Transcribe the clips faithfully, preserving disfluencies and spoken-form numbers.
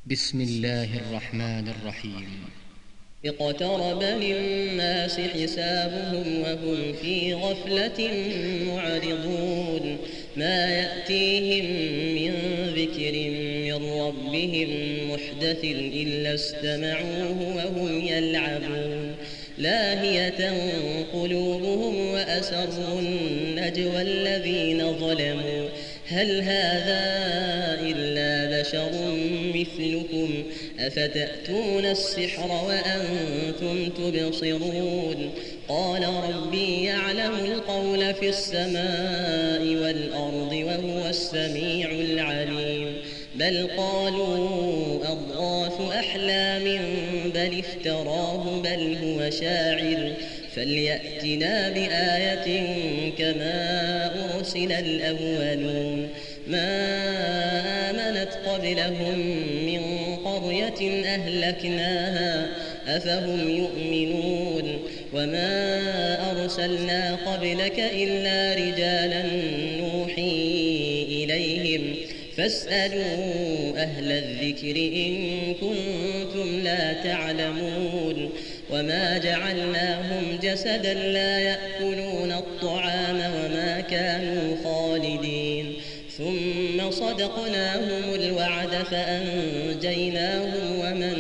بسم الله الرحمن الرحيم. اقترب للناس حسابهم وهم في غفلة معرضون ما يأتيهم من ذكر من ربهم محدث إلا استمعوه وهم يلعبون لاهية قلوبهم وأسروا النجوى الذين ظلموا هل هذا إلا بشر مثلكم أفتأتون السحر وأنتم تبصرون قال ربي يعلم القول في السماء والأرض وهو السميع العليم بل قالوا أضغاث أحلام بل افتراه بل هو شاعر فليأتنا بآية كما أرسل الأولون ما آمنت قبلهم من قرية أهلكناها أفهم يؤمنون وما أرسلنا قبلك إلا رجالا نوحي إليهم فاسألوا أهل الذكر إن كنتم لا تعلمون وما جعلناهم جسدا لا يأكلون الطعام وما كانوا خالدين ثم صدقناهم الوعد فأنجيناهم ومن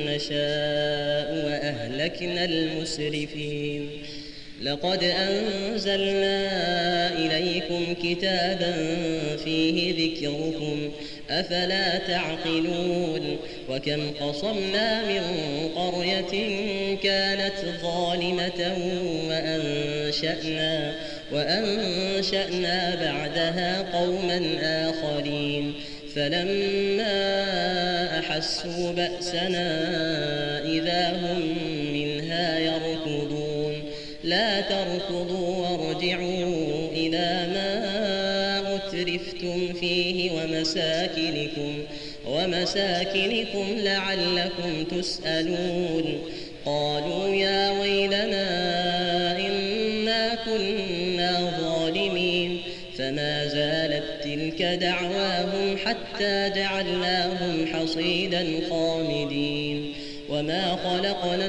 نشاء وأهلكنا المسرفين لقد أنزلنا إليكم كتابا فيه ذكركم أفلا تعقلون وكم قصمنا من قرية كانت ظالمة وأنشأنا, وأنشأنا بعدها قوما آخرين فلما أحسوا بأسنا إذا هم منها يركضون لا تركضوا وارجعوا إلى ما أترفتم فيه ومساكنكم, ومساكنكم لعلكم تسألون قالوا يا ويلنا إنا كنا ظالمين فما زالت تلك دعواهم حتى جعلناهم حصيدا خامدين وما خلقنا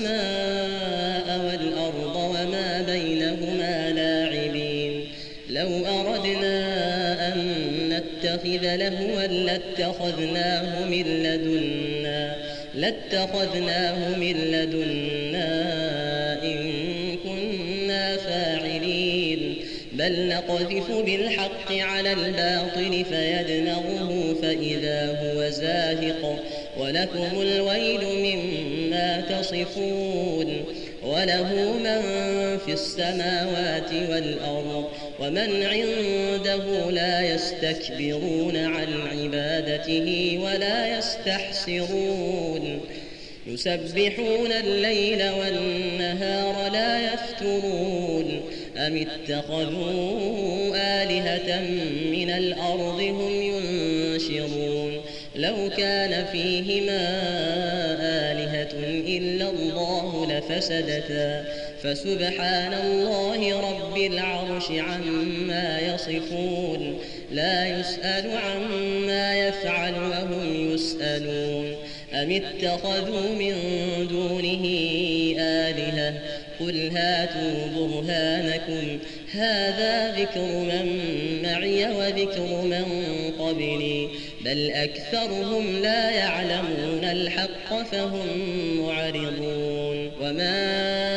السماء والأرض وما بينهما لاعبين لو أردنا أن نتخذ لهوا لاتخذناه من لدنا لاتخذناه من لدنا إن كنا فاعلين بل نقذف بالحق على الباطل فيدمغه فإذا هو زاهق ولكم الويل مما تصفون وله من في السماوات والأرض ومن عنده لا يستكبرون عن عبادته ولا يستحسرون يسبحون الليل والنهار لا يفترون أم اتخذوا آلهة من الأرض هم ينشرون لو كان فيهما آلهة إلا الله لفسدتا فسبحان الله رب العرش عما يصفون لا يسأل عما يفعل وهم يسألون أم اتخذوا من دونه آلهة قل هاتوا برهانكم هذا ذكر من معي وذكر من قبلي بل أكثرهم لا يعلمون الحق فهم معرضون وما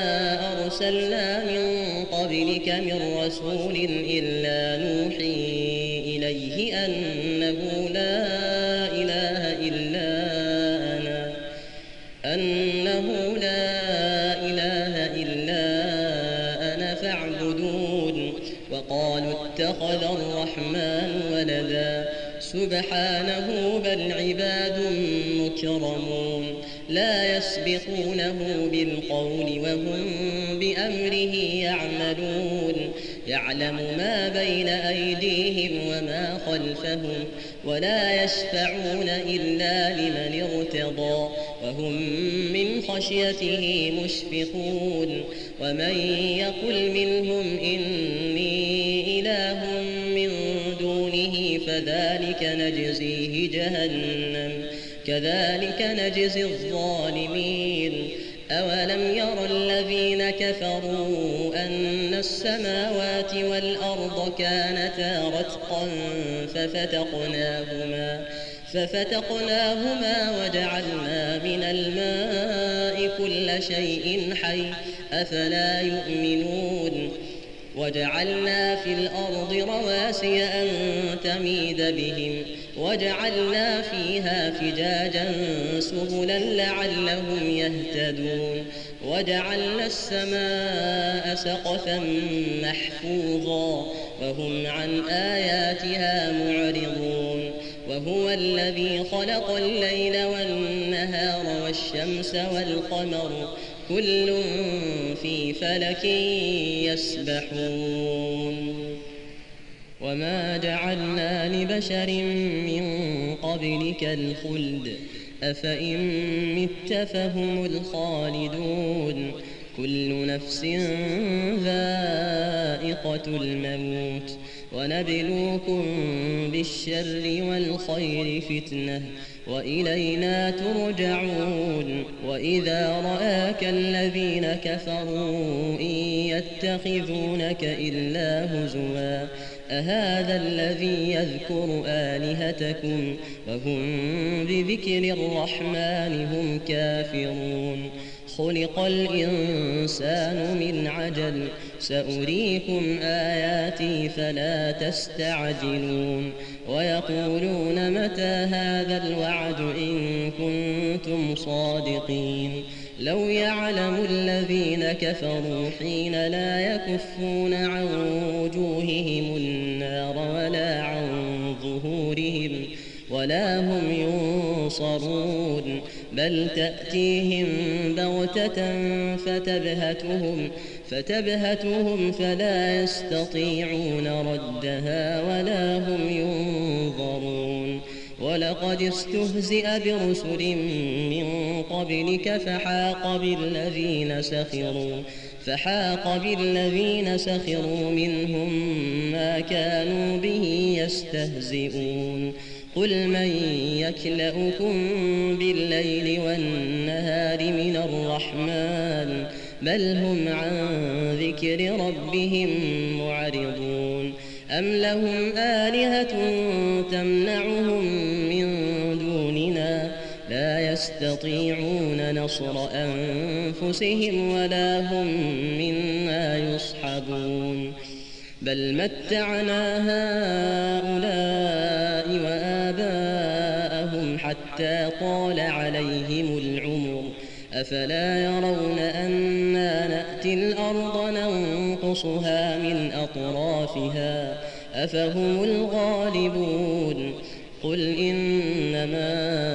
أرسلنا من قبلك من رسول إلا نوحي إليه أنه لا إله إلا أنا أنه لا إله إلا أنا فاعبدون وقالوا اتخذ الرحمن ولدا سبحانه بل عباد مكرمون لا يسبقونه بالقول وهم بأمره يعملون يعلم ما بين أيديهم وما خلفهم ولا يشفعون إلا لمن ارتضى وهم من خشيته مشفقون ومن يقل منهم إني إله من دونه فذلك نجزيه جهنم كذلك نجزي الظالمين أولم ير الذين كفروا أن السماوات والأرض كانتا رتقا ففتقناهما ففتقناهما وجعلنا من الماء كل شيء حي أفلا يؤمنون وجعلنا في الأرض رواسي أن تميد بهم وجعلنا فيها فجاجا سبلا لعلهم يهتدون وجعلنا السماء سقفا محفوظا وهم عن آياتها معرضون وهو الذي خلق الليل والنهار والشمس والقمر كل في فلك يسبحون وما جعلنا لبشر من قبلك الخلد أفإن مت فهم الخالدون كل نفس ذائقة الموت ونبلوكم بالشر والخير فتنة وإلينا ترجعون وإذا رآك الذين كفروا إن يتخذونك إلا هزوا أهذا الذي يذكر آلهتكم وهم بذكر الرحمن هم كافرون خلق الإنسان من عجل سأريكم آياتي فلا تستعجلون ويقولون متى هذا الوعد إن كنتم صادقين لو يعلم الذين كفروا حين لا يكفون عن وجوههم النار ولا عن ظهورهم ولا هم ينصرون بل تأتيهم بغتة فتبهتهم فتبهتهم فلا يستطيعون ردها ولا هم ينظرون ولقد استهزئ برسل من قبلك فحاق بالذين سخروا فحاق بالذين سخروا منهم ما كانوا به يستهزئون قل من يكلؤكم بالليل والنهار من الرحمن بل هم عن ذكر ربهم معرضون أم لهم آلهة تمنعهم من دوننا لا يستطيعون نصر أنفسهم ولا هم منا يصحبون بل متعنا هؤلاء وآباءهم حتى طال عليهم العمر أفلا يرون أنا نأتي الأرض ننقصها من أطرافها أفهم الغالبون قل إنما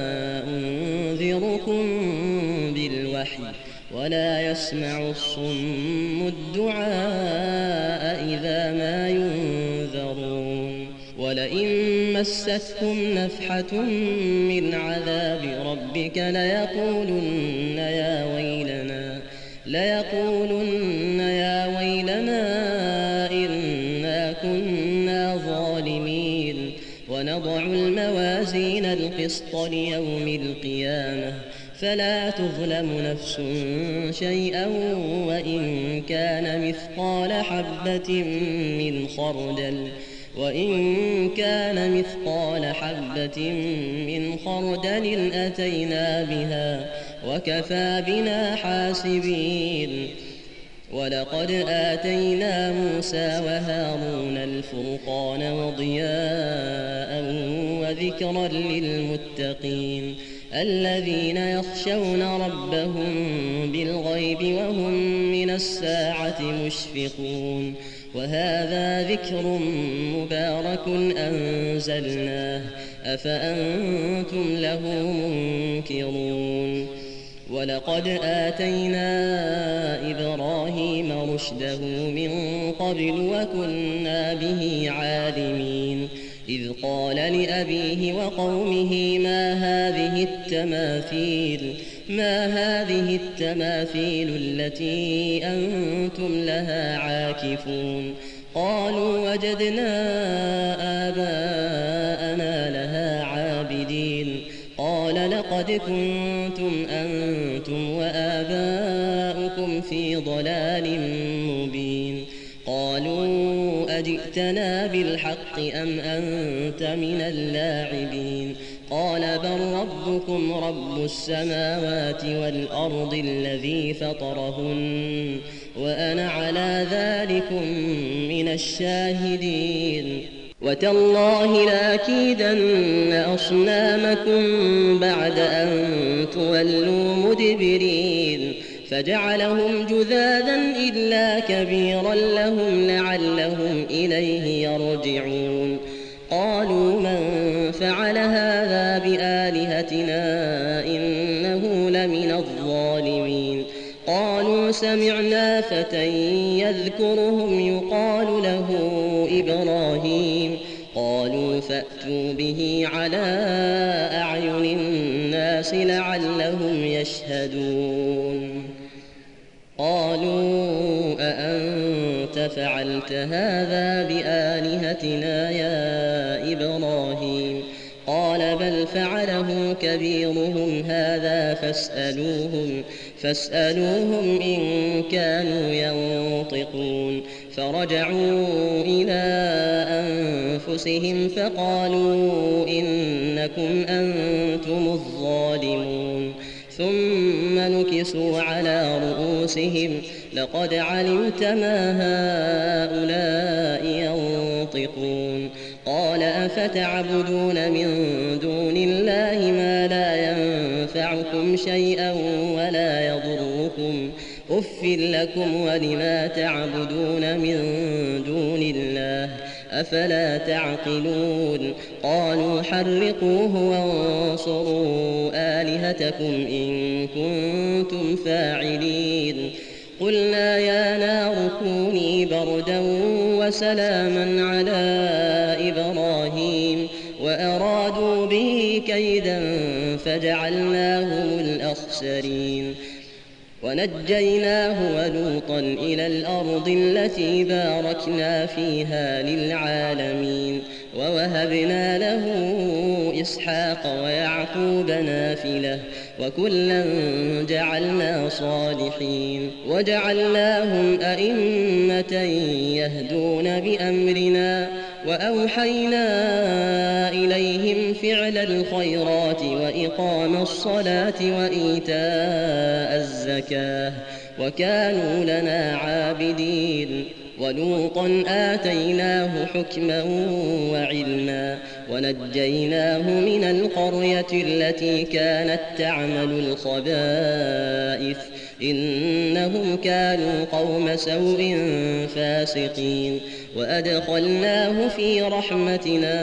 أنذركم بالوحي ولا يسمع الصم الدعاء إذا ما ينذرون ولئن مستكم نفحة من عذاب ربك ليقولن يا ويلنا ليقولن يا ويلنا إنا كنا ظالمين ونضع الموازين القسط ليوم القيامة فلا تظلم نفس شيئا وإن كان مثقال حبة من خردل وإن كان مثقال حبة من خردل أتينا بها وكفى بنا حاسبين ولقد آتينا موسى وهارون الفرقان وضياء وذكرا للمتقين الذين يخشون ربهم بالغيب وهم من الساعة مشفقون وهذا ذكر مبارك أنزلناه أفأنتم له منكرون ولقد آتينا إبراهيم رشده من قبل وكنا به عالمين إذ قال لأبيه وقومه ما هذه التماثيل ما هذه التماثيل التي أنتم لها عاكفون قالوا وجدنا آباءنا لها عابدين قال قال لقد كنتم أنتم وآباؤكم في ضلال مبين قالوا أجئتنا بالحق أم أنت من اللاعبين قال بل ربكم رب السماوات والأرض الذي فطرهن وأنا على ذلكم من الشاهدين وتالله لأكيدن أصنامكم بعد أن تولوا مدبرين فجعلهم جذاذا إلا كبيرا لهم لعلهم إليه يرجعون قالوا من فعل هذا بآلهتنا إنه لمن الظالمين قالوا سمعنا فتى يذكرهم يقال له إبراهيم قالوا فأتوا به على أعين الناس لعلهم يشهدون قالوا أأنت فعلت هذا بآلهتنا يا إبراهيم قال بل فعله كبيرهم هذا فاسألوهم فاسألوهم إن كانوا ينطقون فرجعوا إلى أنفسهم فقالوا إنكم أنتم الظالمون ثم نكسوا على رؤوسهم لقد علمت ما هؤلاء ينطقون قال أفتعبدون من دون الله ما لا ينفعكم شيئا ولا يضركم أف لكم ولما تعبدون من دون الله أفلا تعقلون قالوا حرقوه وانصروا آلهتكم إن كنتم فاعلين قلنا يا نار كوني بردا وسلاما على إبراهيم وأرادوا به كيدا فجعلناهم الأخسرين ونجيناه ولوطا إلى الأرض التي باركنا فيها للعالمين ووهبنا له إسحاق ويعقوب نافلة وكلا جعلنا صالحين وجعلناهم أئمة يهدون بأمرنا وأوحينا إليهم فعل الخيرات وإقام الصلاة وإيتاء الزكاة وكانوا لنا عابدين ولوطا آتيناه حكما وعلما ونجيناه من القرية التي كانت تعمل الخبائث إنهم كانوا قوم سوء فاسقين وأدخلناه في رحمتنا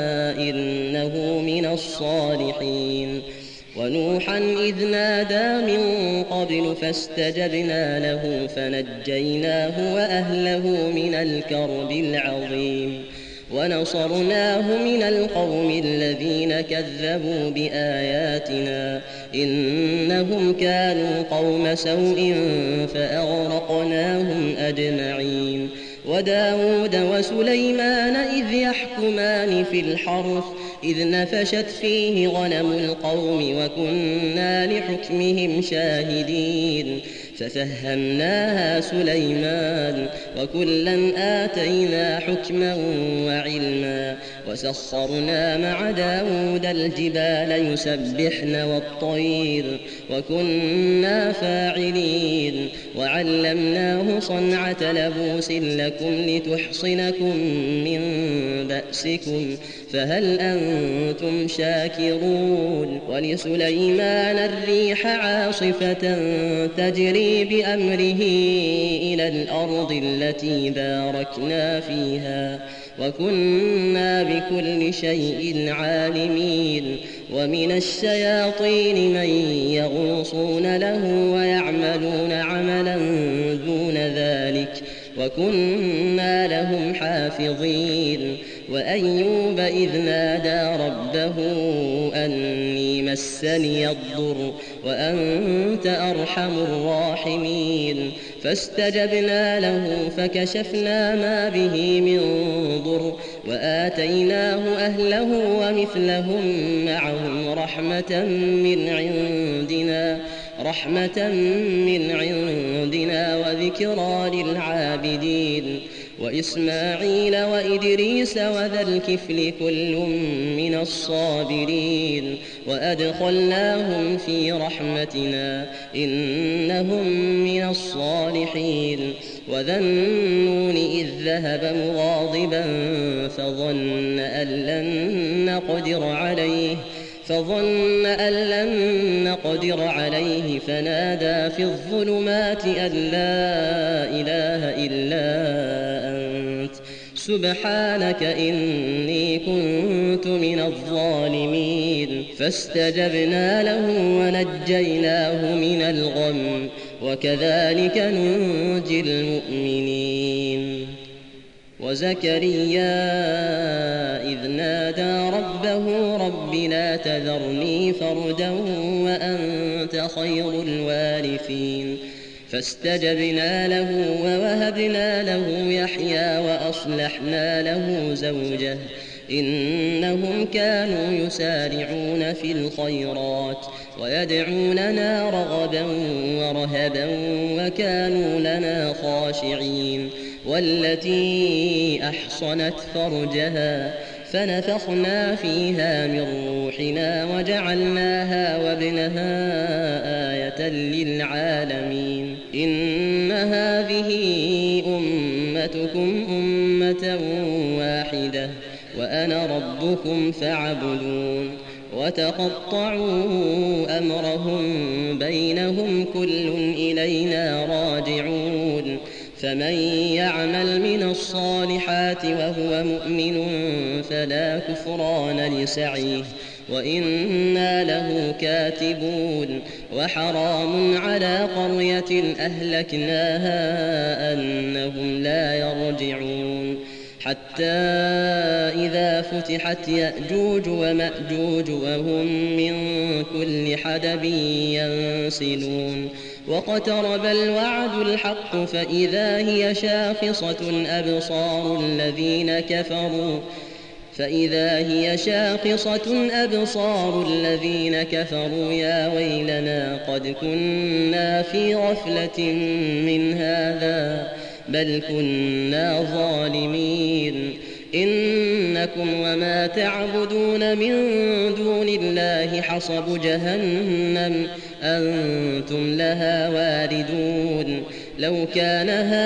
إنه من الصالحين ونوحا إذ نادى من قبل فاستجبنا له فنجيناه وأهله من الكرب العظيم ونصرناه من القوم الذين كذبوا بآياتنا إنهم كانوا قوم سوء فأغرقناهم أجمعين وداود وسليمان إذ يحكمان في الحرث إذ نفشت فيه غنم القوم وكنا لحكمهم شاهدين ففهمناها سليمان وكلا آتينا حكما وعلما وسخرنا مع داود الجبال يسبحن والطير وكنا فاعلين وعلمناه صنعة لبوس لكم لتحصنكم من بأسكم فهل أنتم شاكرون ولسليمان الريح عاصفة تجري بأمره إلى الأرض التي باركنا فيها وكنا بكل شيء عالمين ومن الشياطين من يغوصون له ويعملون عملا دون ذلك وكنا لهم حافظين وأيوب إذ نادى ربه أني مسني الضر وأنت أرحم الراحمين فاستجبنا له فكشفنا ما به من ضر وآتيناه أهله ومثلهم معهم رحمة من عندنا رحمة من عندنا وذكرى للعابدين وإسماعيل وإدريس وذا الكفل كل من الصابرين وأدخلناهم في رحمتنا إنهم من الصالحين وذا النون إذ ذهب مغاضبا فظن أن لن نقدر عليه فظن أن لن نقدر عليه فنادى في الظلمات أن لا إله إلا أنت سبحانك إني كنت من الظالمين فاستجبنا له ونجيناه من الغم وكذلك ننجي المؤمنين وزكريا إذ نادى ربه رب لا تذرني فردا وأنت خير الوارثين فاستجبنا له ووهبنا له يحيى وأصلحنا له زوجه إنهم كانوا يسارعون في الخيرات ويدعوننا رغبا ورهبا وكانوا لنا خاشعين والتي أحصنت فرجها فنفخنا فيها من روحنا وجعلناها وابنها آية للعالمين إن هذه أمتكم أمة واحدة وأنا ربكم فاعبدون وتقطعوا أمرهم بينهم كل إلينا راجعون فمن يعمل من الصالحات وهو مؤمن فلا كفران لسعيه وإنا له كاتبون وحرام على قرية أهلكناها أنهم لا يرجعون حتى إذا فتحت يأجوج ومأجوج وهم من كل حدب ينسلون واقترب الوعد الحق فإذا هي شاخصة أبصار الذين كفروا فإذا هي شاخصة أبصار الذين كفروا يا ويلنا قد كنا في غفلة من هذا بل كنا ظالمين إنكم وما تعبدون من دون الله حصب جهنم أنتم لها واردون لو كان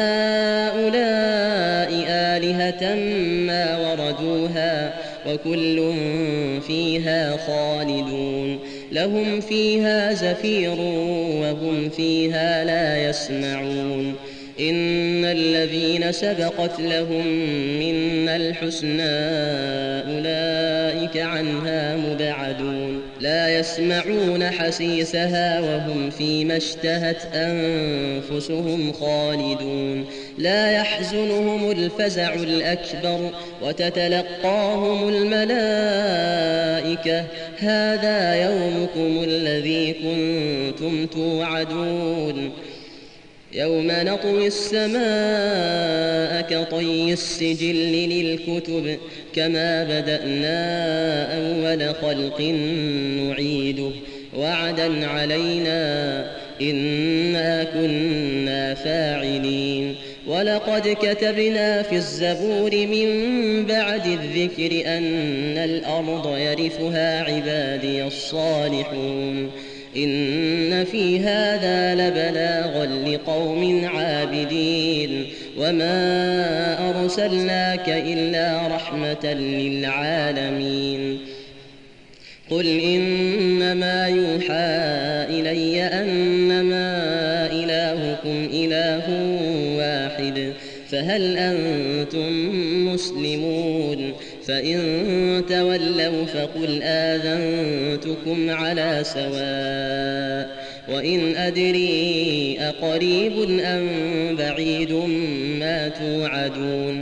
هؤلاء آلهة ما وردوها وكل فيها خالدون لهم فيها زفير وهم فيها لا يسمعون إن الذين سبقت لهم منا الحسنى أولئك عنها مبعدون لا يسمعون حسيسها وهم فيما اشتهت أنفسهم خالدون لا يحزنهم الفزع الأكبر وتتلقاهم الملائكة هذا يومكم الذي كنتم توعدون يوم نطوي السماء كطي السجل للكتب كما بدأنا أول خلق نعيده وعدا علينا إنا كنا فاعلين ولقد كتبنا في الزبور من بعد الذكر أن الأرض يرثها عبادي الصالحون إن في هذا لبلاغا لقوم عابدين وما أرسلناك إلا رحمة للعالمين قل إنما يوحى إلي أنما إلهكم إله واحد فهل أنتم مسلمون فإن تولوا فقل آذنتكم على سواء وإن أدري أقريب أم بعيد ما توعدون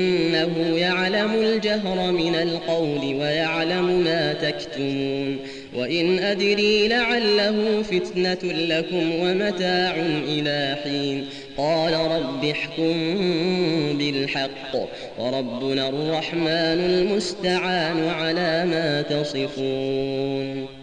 إنه يعلم الجهر من القول ويعلم ما تكتمون وإن أدري لعله فتنة لكم ومتاع إلى حين قال رب احكم بالحق وربنا الرحمن المستعان على ما تصفون